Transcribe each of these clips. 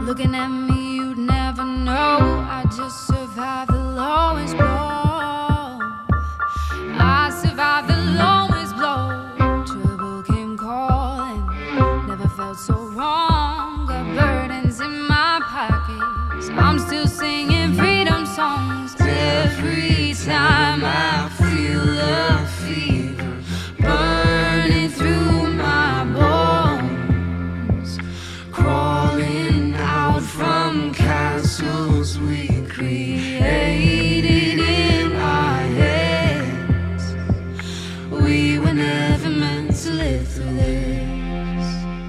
Looking at me, you'd never know. I just survived the lowest blow. I survived the lowest blow. Trouble came calling, never felt so wrong. Got burdens in my pockets. I'm still singing freedom songs every time I feel the fever burning through my bones, crawling out from castles we created in our heads. We were never meant to live through this.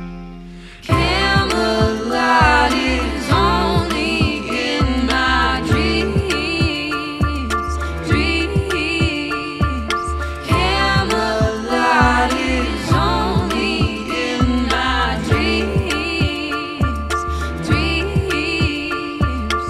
Camelot is only in my dreams, dreams. Camelot is only in my dreams, dreams.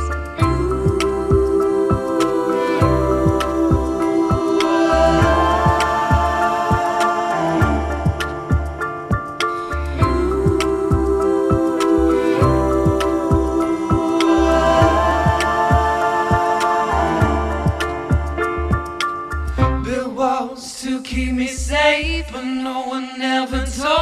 Built walls to keep me safe, but no one ever told